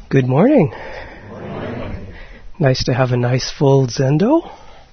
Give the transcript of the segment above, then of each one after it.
Good morning. Nice to have a nice full Zendo.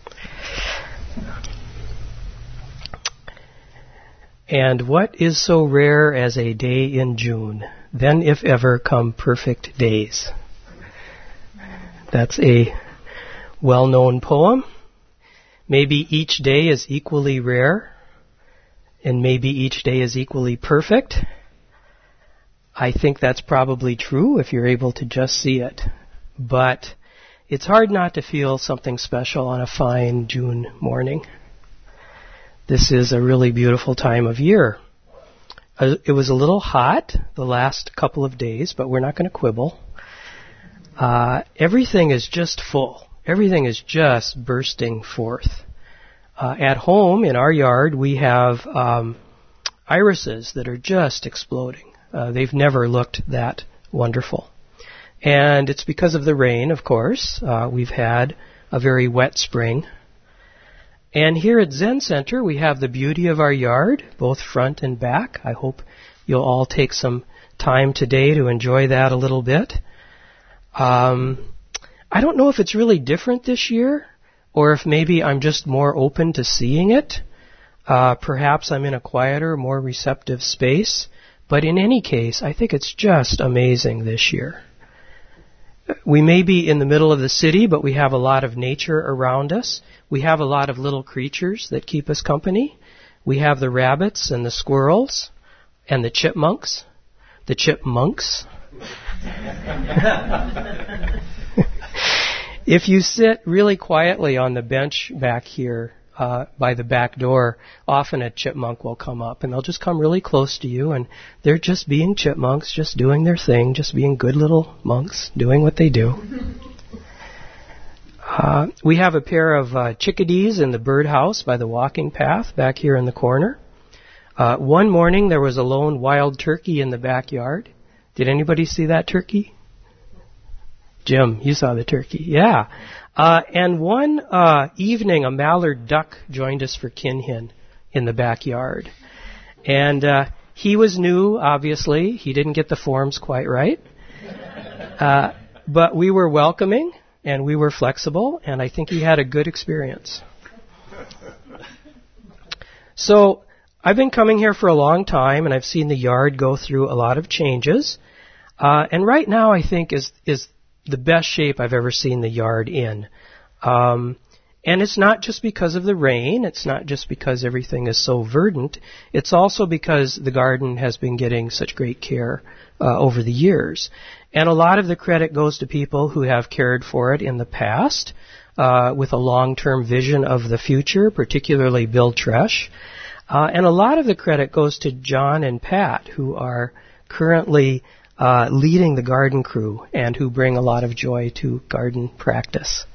And what is so rare as a day in June? Then if ever come perfect days. That's a well-known poem. Maybe each day is equally rare, and maybe each day is equally perfect. I think that's probably true if you're able to just see it. But it's hard not to feel something special on a fine June morning. This is a really beautiful time of year. It was a little hot the last couple of days, but we're not going to quibble. Everything is just full. Everything is just bursting forth. At home, in our yard, we have irises that are just exploding. They've never looked that wonderful. And it's because of the rain, of course. We've had a very wet spring. And here at Zen Center, we have the beauty of our yard, both front and back. I hope you'll all take some time today to enjoy that a little bit. I don't know if it's really different this year, or if maybe I'm just more open to seeing it. Perhaps I'm in a quieter, more receptive space. But in any case, I think it's just amazing this year. We may be in the middle of the city, but we have a lot of nature around us. We have a lot of little creatures that keep us company. We have the rabbits and the squirrels and the chipmunks. The chipmunks. If you sit really quietly on the bench back here, by the back door, often a chipmunk will come up, and they'll just come really close to you, and they're just being chipmunks, just doing their thing, just being good little monks, doing what they do. We have a pair of chickadees in the birdhouse by the walking path back here in the corner. One morning there was a lone wild turkey in the backyard. Did anybody see that turkey? Jim, you saw the turkey. Yeah. And one evening, a mallard duck joined us for kinhin in the backyard. And he was new, obviously. He didn't get the forms quite right. But we were welcoming, and we were flexible, and I think he had a good experience. So I've been coming here for a long time, and I've seen the yard go through a lot of changes. And right now, I think, is the best shape I've ever seen the yard in. And it's not just because of the rain. It's not just because everything is so verdant. It's also because the garden has been getting such great care over the years. And a lot of the credit goes to people who have cared for it in the past with a long-term vision of the future, particularly Bill Tresh. And a lot of the credit goes to John and Pat, who are currently leading the garden crew and who bring a lot of joy to garden practice.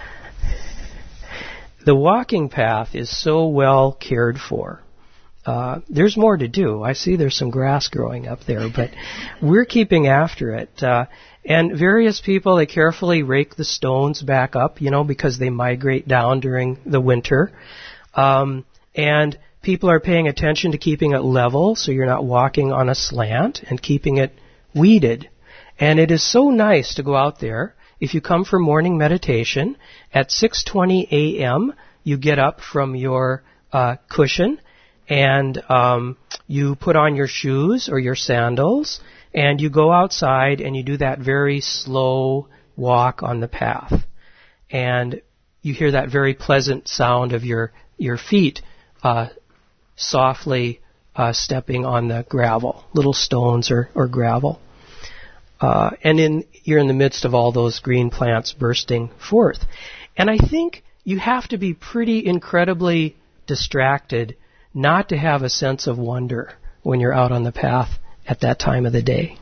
The walking path is so well cared for. There's more to do. I see there's some grass growing up there, but we're keeping after it. And various people, they carefully rake the stones back up, because they migrate down during the winter. And people are paying attention to keeping it level so you're not walking on a slant, and keeping it weeded. And it is so nice to go out there. If you come for morning meditation, at 6:20 a.m., you get up from your cushion and you put on your shoes or your sandals, and you go outside and you do that very slow walk on the path. And you hear that very pleasant sound of your feet softly stepping on the gravel, little stones or gravel. And you're in the midst of all those green plants bursting forth. And I think you have to be pretty incredibly distracted not to have a sense of wonder when you're out on the path at that time of the day.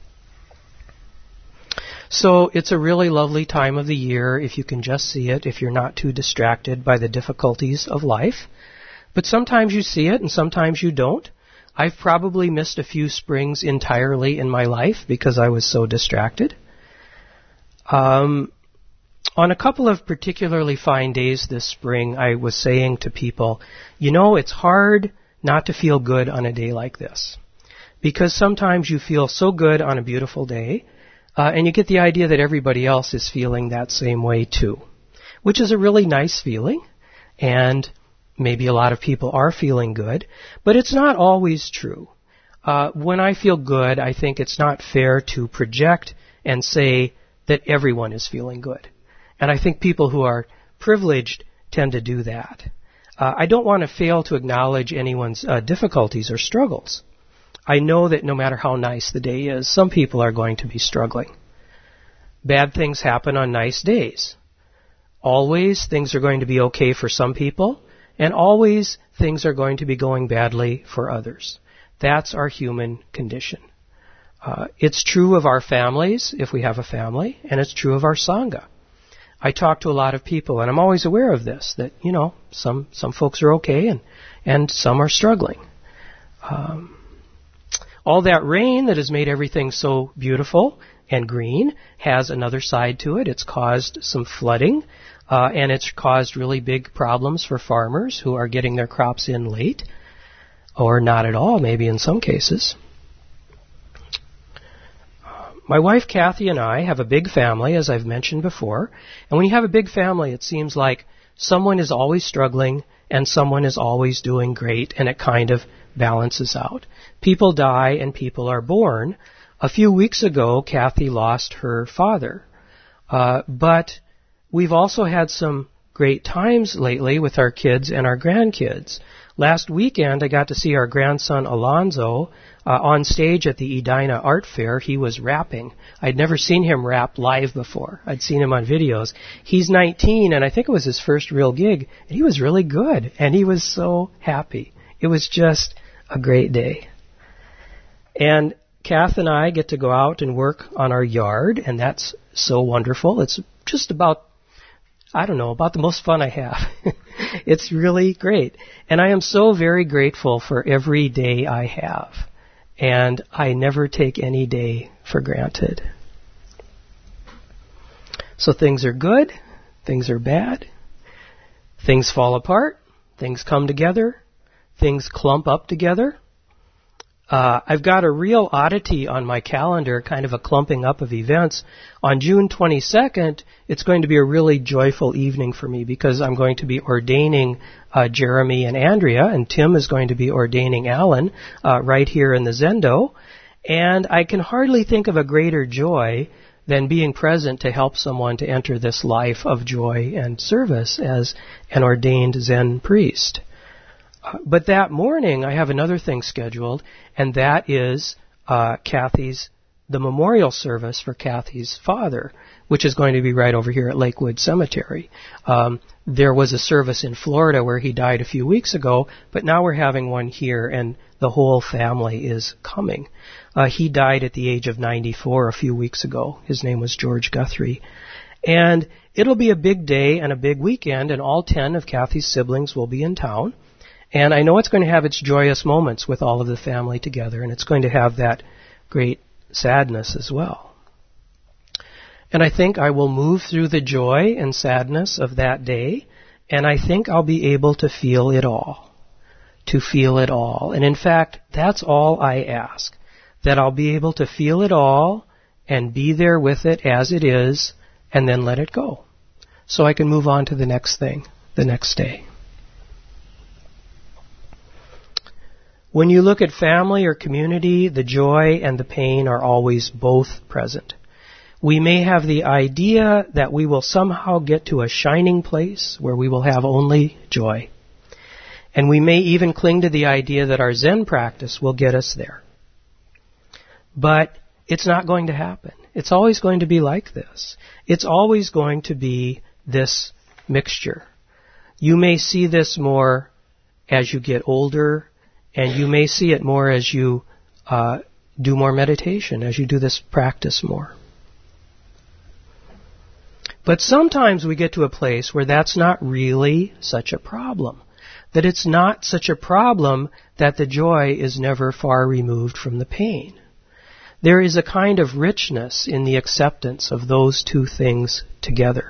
So it's a really lovely time of the year if you can just see it, if you're not too distracted by the difficulties of life. But sometimes you see it and sometimes you don't. I've probably missed a few springs entirely in my life because I was so distracted. On a couple of particularly fine days this spring, I was saying to people, it's hard not to feel good on a day like this. Because sometimes you feel so good on a beautiful day, And you get the idea that everybody else is feeling that same way too, which is a really nice feeling, and maybe a lot of people are feeling good, but it's not always true. When I feel good, I think it's not fair to project and say that everyone is feeling good. And I think people who are privileged tend to do that. I don't want to fail to acknowledge anyone's difficulties or struggles. I know that no matter how nice the day is, some people are going to be struggling. Bad things happen on nice days. Always things are going to be okay for some people, and always things are going to be going badly for others. That's our human condition. It's true of our families, if we have a family, and it's true of our Sangha. I talk to a lot of people, and I'm always aware of this, that, some folks are okay, and some are struggling. All that rain that has made everything so beautiful and green has another side to it. It's caused some flooding, and it's caused really big problems for farmers who are getting their crops in late, or not at all, maybe in some cases. My wife Kathy and I have a big family, as I've mentioned before, and when you have a big family, it seems like someone is always struggling and someone is always doing great, and it kind of balances out. People die and people are born. A few weeks ago, Kathy lost her father, but we've also had some great times lately with our kids and our grandkids. Last weekend, I got to see our grandson Alonzo on stage at the Edina Art Fair. He was rapping. I'd never seen him rap live before. I'd seen him on videos. He's 19, and I think it was his first real gig, and he was really good, and he was so happy. It was just a great day. And Kath and I get to go out and work on our yard, and that's so wonderful. It's just about the most fun I have. It's really great. And I am so very grateful for every day I have. And I never take any day for granted. So things are good, things are bad, things fall apart, things come together, things clump up together. I've got a real oddity on my calendar, kind of a clumping up of events. On June 22nd, it's going to be a really joyful evening for me because I'm going to be ordaining Jeremy and Andrea, and Tim is going to be ordaining Alan right here in the Zendo. And I can hardly think of a greater joy than being present to help someone to enter this life of joy and service as an ordained Zen priest. But that morning, I have another thing scheduled, and that is the memorial service for Kathy's father, which is going to be right over here at Lakewood Cemetery. There was a service in Florida where he died a few weeks ago, but now we're having one here, and the whole family is coming. He died at the age of 94 a few weeks ago. His name was George Guthrie. And it'll be a big day and a big weekend, and all 10 of Kathy's siblings will be in town. And I know it's going to have its joyous moments with all of the family together, and it's going to have that great sadness as well. And I think I will move through the joy and sadness of that day, and I think I'll be able to feel it all. To feel it all. And in fact, that's all I ask. That I'll be able to feel it all and be there with it as it is, and then let it go. So I can move on to the next thing, the next day. When you look at family or community, the joy and the pain are always both present. We may have the idea that we will somehow get to a shining place where we will have only joy. And we may even cling to the idea that our Zen practice will get us there. But it's not going to happen. It's always going to be like this. It's always going to be this mixture. You may see this more as you get older, and you may see it more as you do more meditation, as you do this practice more. But sometimes we get to a place where that's not really such a problem. That it's not such a problem that the joy is never far removed from the pain. There is a kind of richness in the acceptance of those two things together.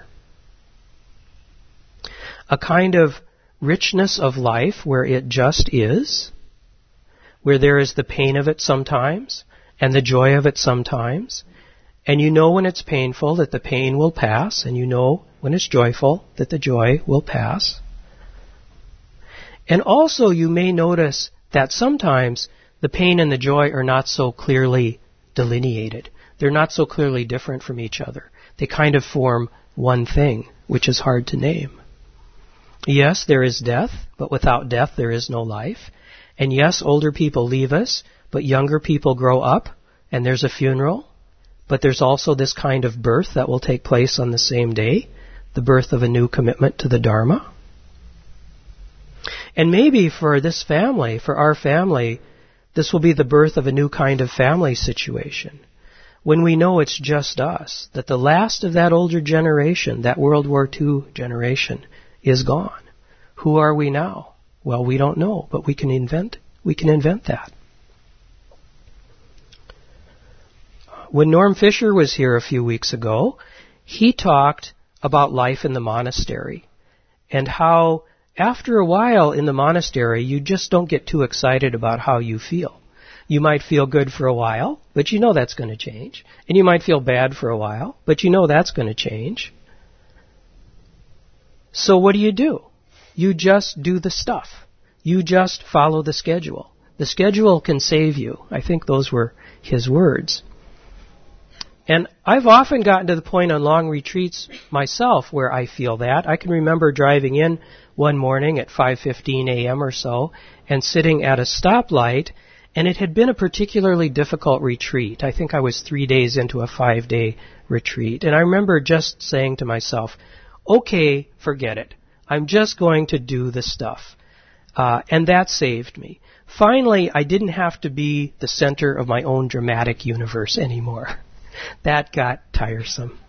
A kind of richness of life where it just is, where there is the pain of it sometimes and the joy of it sometimes, And you know when it's painful that the pain will pass, and you know when it's joyful that the joy will pass. And also you may notice that sometimes the pain and the joy are not so clearly delineated. They're not so clearly different from each other. They kind of form one thing, which is hard to name. Yes, there is death, but without death there is no life. And yes, older people leave us, but younger people grow up, and there's a funeral. But there's also this kind of birth that will take place on the same day, the birth of a new commitment to the Dharma. And maybe for this family, for our family, this will be the birth of a new kind of family situation. When we know it's just us, that the last of that older generation, that World War II generation, is gone. Who are we now? Well, we don't know, but we can invent that. When Norm Fisher was here a few weeks ago, he talked about life in the monastery and how after a while in the monastery you just don't get too excited about how you feel. You might feel good for a while, but you know that's going to change. And you might feel bad for a while, but you know that's going to change. So what do? You just do the stuff. You just follow the schedule. The schedule can save you. I think those were his words. And I've often gotten to the point on long retreats myself where I feel that. I can remember driving in one morning at 5:15 a.m. or so and sitting at a stoplight, and it had been a particularly difficult retreat. I think I was 3 days into a 5-day retreat. And I remember just saying to myself, okay, forget it. I'm just going to do the stuff. And that saved me. Finally, I didn't have to be the center of my own dramatic universe anymore. That got tiresome.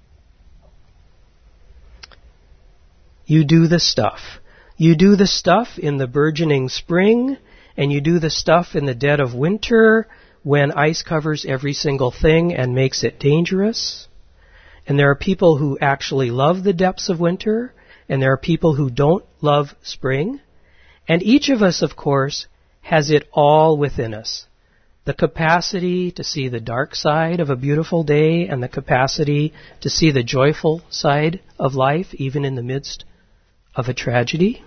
You do the stuff. You do the stuff in the burgeoning spring, and you do the stuff in the dead of winter when ice covers every single thing and makes it dangerous. And there are people who actually love the depths of winter, and there are people who don't love spring. And each of us, of course, has it all within us. The capacity to see the dark side of a beautiful day and the capacity to see the joyful side of life, even in the midst of a tragedy.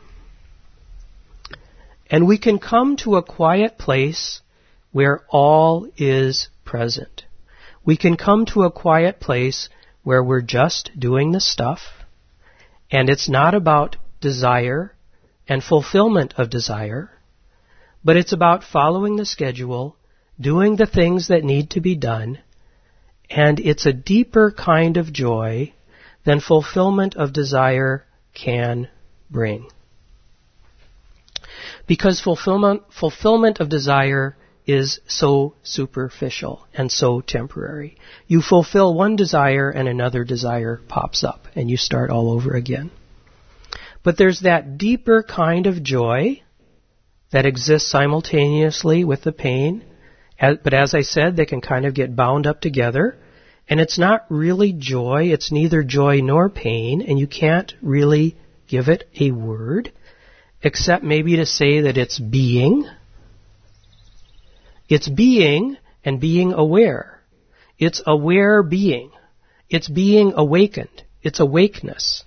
And we can come to a quiet place where all is present. We can come to a quiet place where we're just doing the stuff, and it's not about desire and fulfillment of desire, but it's about following the schedule, doing the things that need to be done, and it's a deeper kind of joy than fulfillment of desire can bring. Because fulfillment of desire is so superficial and so temporary. You fulfill one desire and another desire pops up and you start all over again. But there's that deeper kind of joy that exists simultaneously with the pain. But as I said, they can kind of get bound up together. And it's not really joy. It's neither joy nor pain. And you can't really give it a word, except maybe to say that it's being. It's being and being aware. It's aware being. It's being awakened. It's awakeness.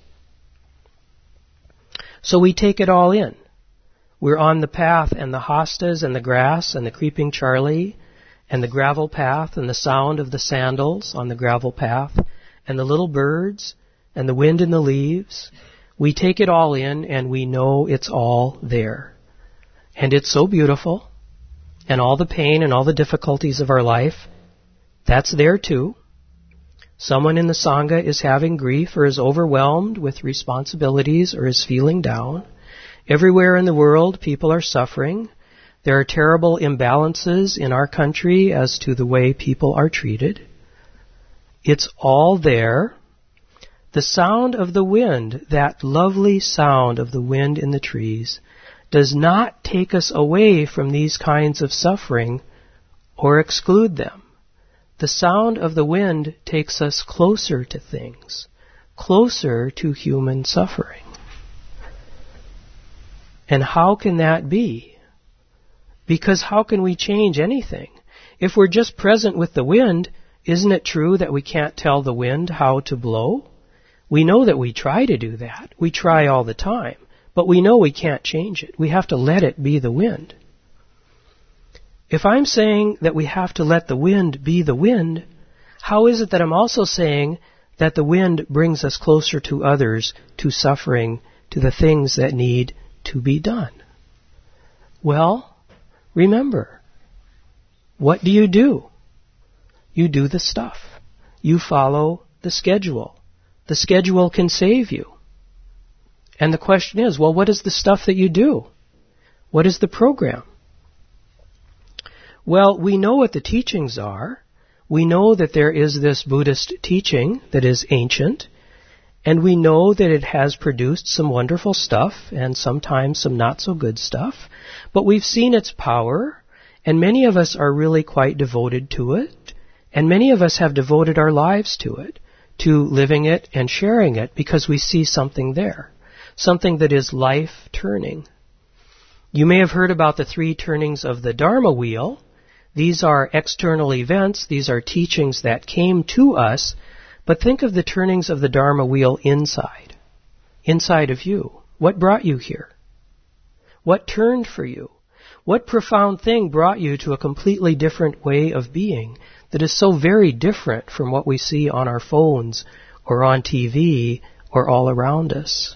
So we take it all in. We're on the path, and the hostas and the grass and the creeping Charlie and the gravel path and the sound of the sandals on the gravel path and the little birds and the wind in the leaves. We take it all in and we know it's all there. And it's so beautiful. And all the pain and all the difficulties of our life, that's there too. Someone in the Sangha is having grief or is overwhelmed with responsibilities or is feeling down. Everywhere in the world, people are suffering. There are terrible imbalances in our country as to the way people are treated. It's all there. The sound of the wind, that lovely sound of the wind in the trees, does not take us away from these kinds of suffering or exclude them. The sound of the wind takes us closer to things, closer to human suffering. And how can that be? Because how can we change anything? If we're just present with the wind, Isn't it true that we can't tell the wind how to blow? We know that we try to do that. We try all the time. But we know we can't change it. We have to let it be the wind. If I'm saying that we have to let the wind be the wind, how is it that I'm also saying that the wind brings us closer to others, to suffering, to the things that need to be done? Well, remember, what do? You do the stuff. You follow the schedule. The schedule can save you. And the question is, well, what is the stuff that you do? What is the program? Well, we know what the teachings are. We know that there is this Buddhist teaching that is ancient, and we know that it has produced some wonderful stuff and sometimes some not so good stuff, but we've seen its power, and many of us are really quite devoted to it, and many of us have devoted our lives to it, to living it and sharing it, because we see something there, something that is life-turning. You may have heard about the 3 turnings of the Dharma wheel. These are external events. These are teachings that came to us. But think of the turnings of the Dharma wheel inside of you. What brought you here? What turned for you? What profound thing brought you to a completely different way of being that is so very different from what we see on our phones or on TV or all around us?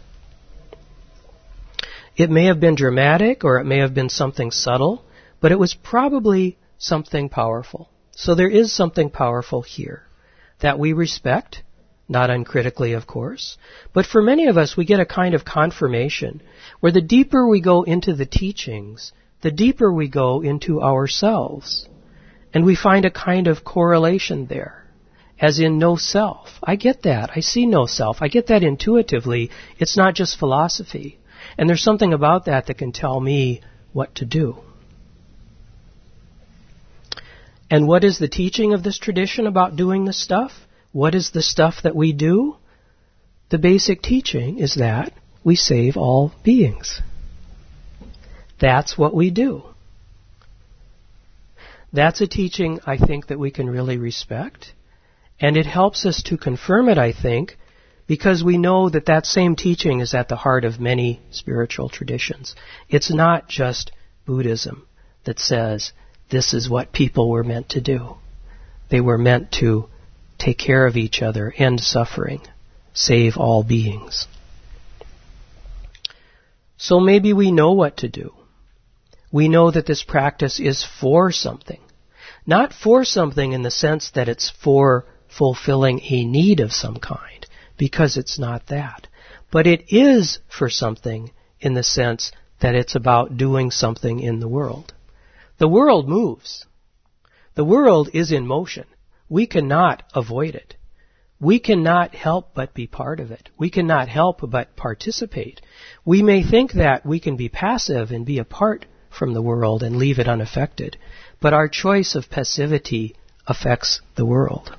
It may have been dramatic or it may have been something subtle, but it was probably something powerful. So there is something powerful here that we respect, not uncritically, of course. But for many of us, we get a kind of confirmation where the deeper we go into the teachings, the deeper we go into ourselves. And we find a kind of correlation there, as in no self. I get that. I see no self. I get that intuitively. It's not just philosophy. And there's something about that that can tell me what to do. And what is the teaching of this tradition about doing the stuff? What is the stuff that we do? The basic teaching is that we save all beings. That's what we do. That's a teaching, I think, that we can really respect. And it helps us to confirm it, I think, because we know that that same teaching is at the heart of many spiritual traditions. It's not just Buddhism that says this is what people were meant to do. They were meant to take care of each other, end suffering, save all beings. So maybe we know what to do. We know that this practice is for something. Not for something in the sense that it's for fulfilling a need of some kind, because it's not that. But it is for something in the sense that it's about doing something in the world. The world moves. The world is in motion. We cannot avoid it. We cannot help but be part of it. We cannot help but participate. We may think that we can be passive and be apart from the world and leave it unaffected, but our choice of passivity affects the world.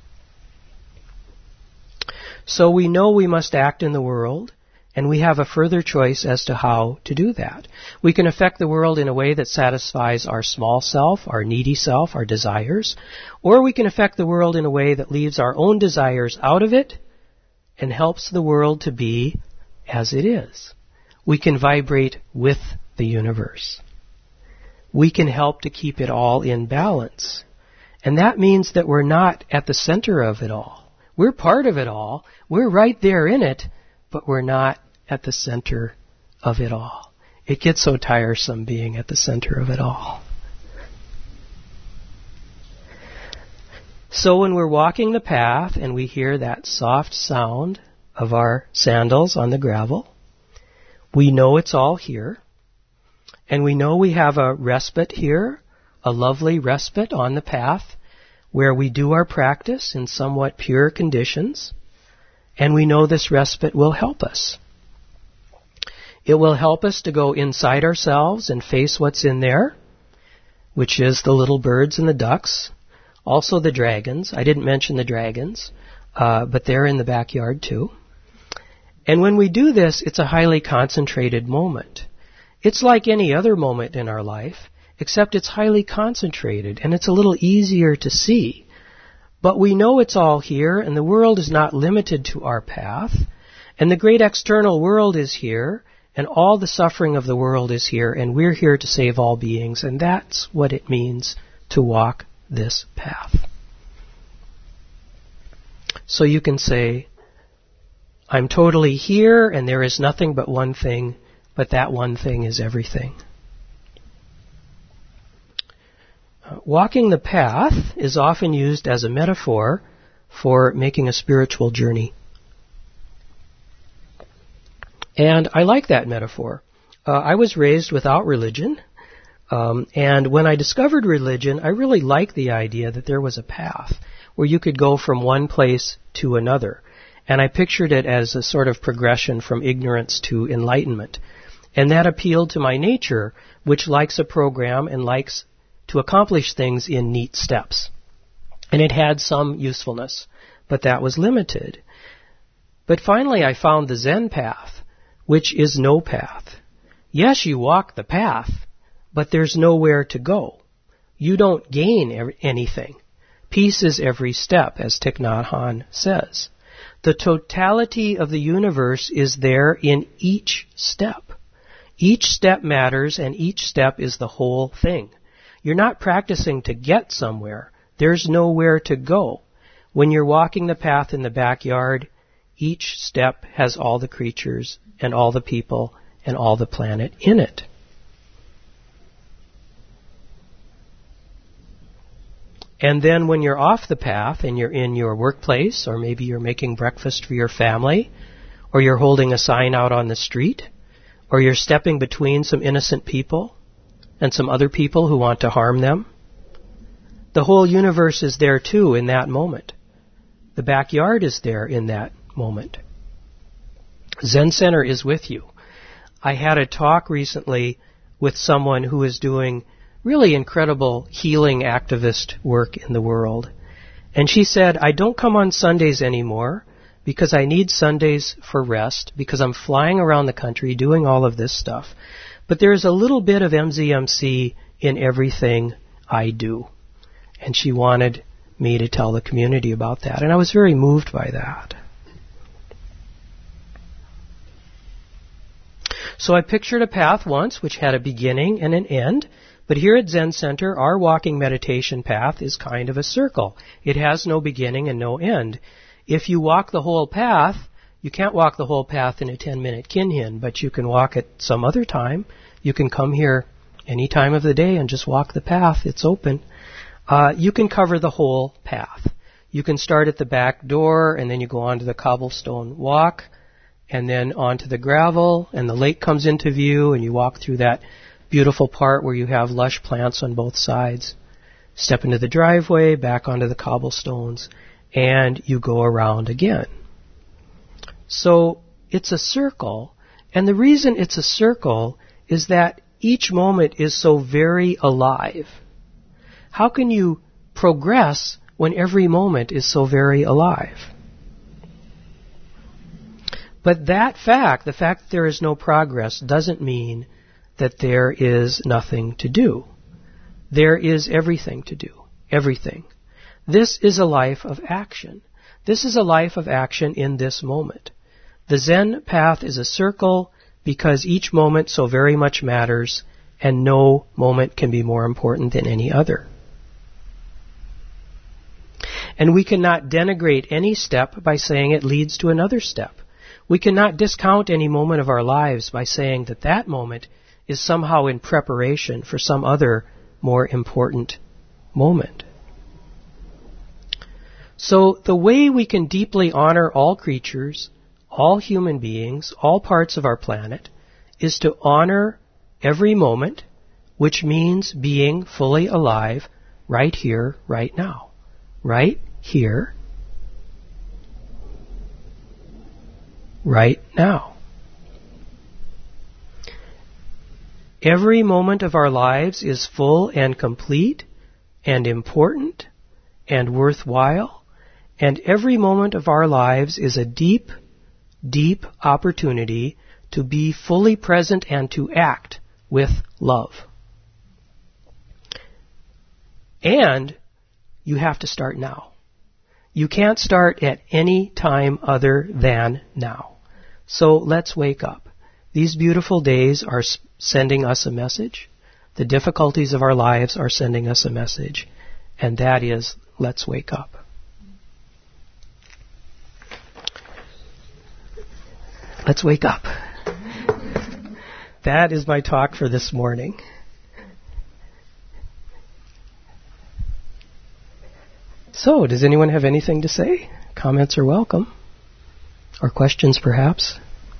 So we know we must act in the world, and we have a further choice as to how to do that. We can affect the world in a way that satisfies our small self, our needy self, our desires, or we can affect the world in a way that leaves our own desires out of it and helps the world to be as it is. We can vibrate with the universe. We can help to keep it all in balance. And that means that we're not at the center of it all. We're part of it all. We're right there in it, but we're not at the center of it all. It gets so tiresome being at the center of it all. So when we're walking the path and we hear that soft sound of our sandals on the gravel, we know it's all here. And we know we have a respite here, a lovely respite on the path where we do our practice in somewhat pure conditions. And we know this respite will help us. It will help us to go inside ourselves and face what's in there, which is the little birds and the ducks, also the dragons. I didn't mention the dragons, but they're in the backyard too. And when we do this, it's a highly concentrated moment. It's like any other moment in our life, except it's highly concentrated and it's a little easier to see. But we know it's all here, and the world is not limited to our path, and the great external world is here, and all the suffering of the world is here, and we're here to save all beings, and that's what it means to walk this path. So you can say, I'm totally here, and there is nothing but one thing, but that one thing is everything. Walking the path is often used as a metaphor for making a spiritual journey. And I like that metaphor. I was raised without religion, and when I discovered religion, I really liked the idea that there was a path where you could go from one place to another. And I pictured it as a sort of progression from ignorance to enlightenment. And that appealed to my nature, which likes a program and likes to accomplish things in neat steps. And it had some usefulness, but that was limited. But finally I found the Zen path, which is no path. Yes, you walk the path, but there's nowhere to go. You don't gain anything. Peace is every step, as Thich Nhat Hanh says. The totality of the universe is there in each step. Each step matters, and each step is the whole thing. You're not practicing to get somewhere. There's nowhere to go. When you're walking the path in the backyard, each step has all the creatures and all the people and all the planet in it. And then when you're off the path and you're in your workplace, or maybe you're making breakfast for your family, or you're holding a sign out on the street, or you're stepping between some innocent people and some other people who want to harm them, the whole universe is there too in that moment. The backyard is there in that moment. Zen Center is with you. I had a talk recently with someone who is doing really incredible healing activist work in the world. And she said, I don't come on Sundays anymore because I need Sundays for rest, because I'm flying around the country doing all of this stuff. But there's a little bit of MZMC in everything I do. And she wanted me to tell the community about that. And I was very moved by that. So I pictured a path once which had a beginning and an end. But here at Zen Center, our walking meditation path is kind of a circle. It has no beginning and no end. If you walk the whole path, you can't walk the whole path in a 10-minute kinhin, but you can walk it some other time. You can come here any time of the day and just walk the path. It's open. You can cover the whole path. You can start at the back door, and then you go onto the cobblestone walk, and then onto the gravel, and the lake comes into view, and you walk through that beautiful part where you have lush plants on both sides. Step into the driveway, back onto the cobblestones, and you go around again. So it's a circle, and the reason it's a circle is that each moment is so very alive. How can you progress when every moment is so very alive? But that fact, the fact that there is no progress, doesn't mean that there is nothing to do. There is everything to do. Everything. This is a life of action. This is a life of action in this moment. The Zen path is a circle because each moment so very much matters, and no moment can be more important than any other. And we cannot denigrate any step by saying it leads to another step. We cannot discount any moment of our lives by saying that that moment is somehow in preparation for some other more important moment. So the way we can deeply honor all creatures, all human beings, all parts of our planet, is to honor every moment, which means being fully alive right here, right now. Right here, right now. Every moment of our lives is full and complete and important and worthwhile, and every moment of our lives is a deep, deep opportunity to be fully present and to act with love. And you have to start now. You can't start at any time other than now. So let's wake up. These beautiful days are sending us a message. The difficulties of our lives are sending us a message. And that is, let's wake up. Let's wake up. That is my talk for this morning. So, does anyone have anything to say? Comments are welcome. Or questions, perhaps?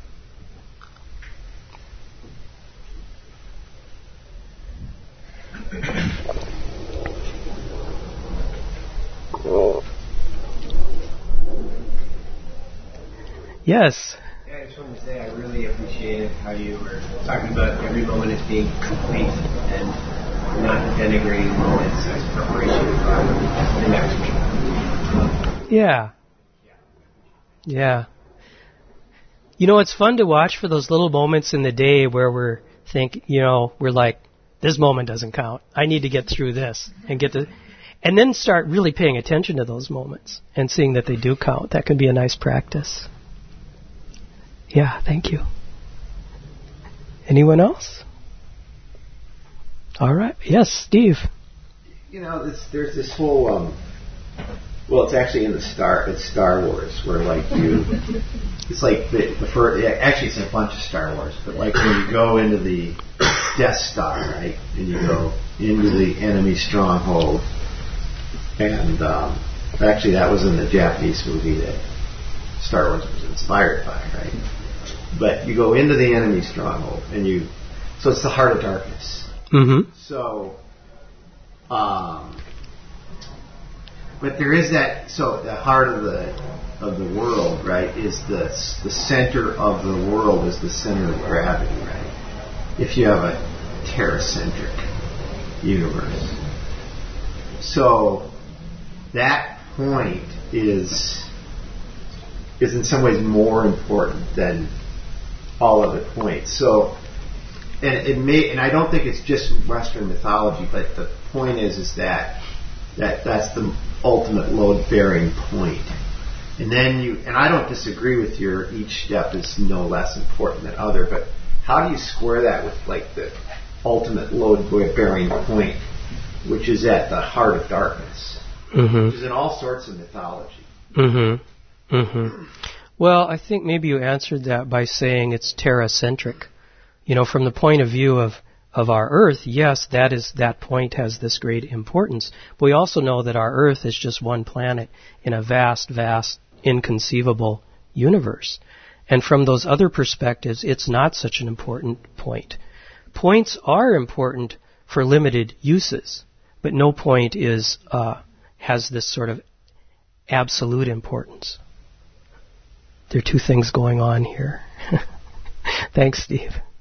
Yes. Yeah, I just wanted to say I really appreciated how you were talking about every moment as being complete and not denigrating moments as preparation for the next week. Yeah. Yeah. You know, it's fun to watch for those little moments in the day where we're like, this moment doesn't count. I need to get through this and then start really paying attention to those moments and seeing that they do count. That can be a nice practice. Yeah, thank you. Anyone else? All right. Yes, Steve. You know, there's this whole, it's actually in it's Star Wars, where it's like the first, actually it's a bunch of Star Wars, but like when you go into the Death Star, right, and you go into the enemy stronghold, and actually that was in the Japanese movie that Star Wars was inspired by, right? But you go into the enemy stronghold, so it's the heart of darkness. Mm-hmm. So, but there is that. So the heart of the world, right, is the center of the world is the center of gravity, right? If you have a terracentric universe, so that point is in some ways more important than all other points. So, and I don't think it's just Western mythology, but the point is that that's the ultimate load-bearing point. And then and I don't disagree with each step is no less important than other, but how do you square that with like the ultimate load-bearing point, which is at the heart of darkness, which is in all sorts of mythology. Mm-hmm. Mm-hmm. Well, I think maybe you answered that by saying it's terracentric. You know, from the point of view of our Earth, yes, that point has this great importance. But we also know that our Earth is just one planet in a vast, vast, inconceivable universe. And from those other perspectives, it's not such an important point. Points are important for limited uses, but no point has this sort of absolute importance. There are two things going on here. Thanks, Steve.